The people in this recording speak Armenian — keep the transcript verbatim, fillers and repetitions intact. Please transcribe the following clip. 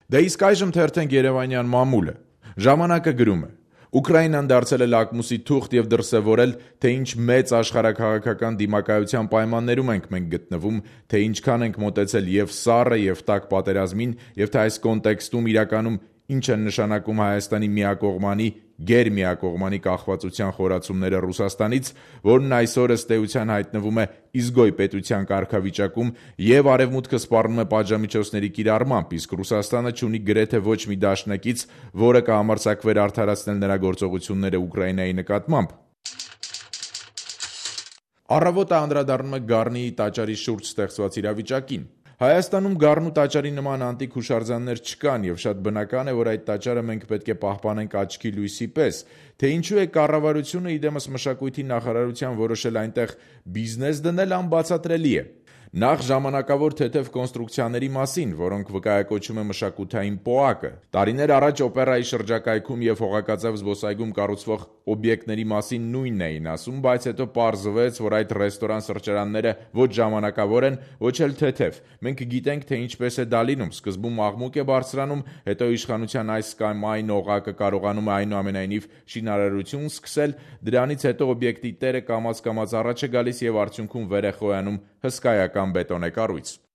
Դե իսկ այժմ թերթենք Երևանյան մամուլը։ Ժամանակը գրում է. Ուկրաինան դարձել է լակմուսի թուղթ եւ դրսեւորել, թե ինչ մեծ աշխարհաքաղաքական դիմակայության պայմաններում ենք մենք գտնվում, թե ինչքան ենք մոտեցել եւ սառը եւ տաք պատերազմին, եւ թե այս կոնտեքստում իրականում ինչ են նշանակում Հայաստանի միակողմանի, գերմիակողմանի կախվածության խորացումները Ռուսաստանից, որն այսօր ըստ էության հայտնվում է իզգոյ պետության կարգավիճակում եւ Արևմուտքը սպառնում է պատժամիջոցների կիրառմամբ, իսկ Ռուսաստանը չունի գրեթե ոչ մի դաշնակից, որը կհամարձակվեր արդարացնել նրա գործողությունները Ուկրաինայի նկատմամբ։ Առավոտը անդրադառնում է Գառնիի տաճարի շուրջ ստեղծված իրավիճակին։ Հայաստանում Գառնու տաճարի նման անտիկ հուշարձաններ չկան եւ շատ բնական է, որ այդ տաճարը մենք պետք է պահպանենք աչքի լույսի պես, թե ինչու է կառավարությունը իդեմս մշակույթի նախարարության որոշել այնտեղ բիզնես դնել անբացատրելի է։ Նախ ժամանակավոր թեթև կոնստրուկցիաների մասին, որոնք վկայակոչում է մշակութային պոակը։ Տարիներ առաջ օպերայի շրջակայքում եւ Հողակաձև զբոսայգում կառուցվող օբյեկտների մասին նույնն էին ասում, բայց հետո պարզվեց, որ այդ ռեստորան-սրճարանները ոչ ժամանակավոր են, ոչ էլ թեթև։ Մենք գիտենք, թե ինչպես է դա լինում, սկզբում աղմուկ է բարձրանում, հետո իշխանության այս կամ այն օղակը կարողանում է այնուամենայնիվ շինարարություն սկսել, դրանից հետո օբյեկտի տերը կամաց-կամաց առաջ է գալիս եւ արդյունքում վեր է խոյանում հսկայական բետոնե կառույց։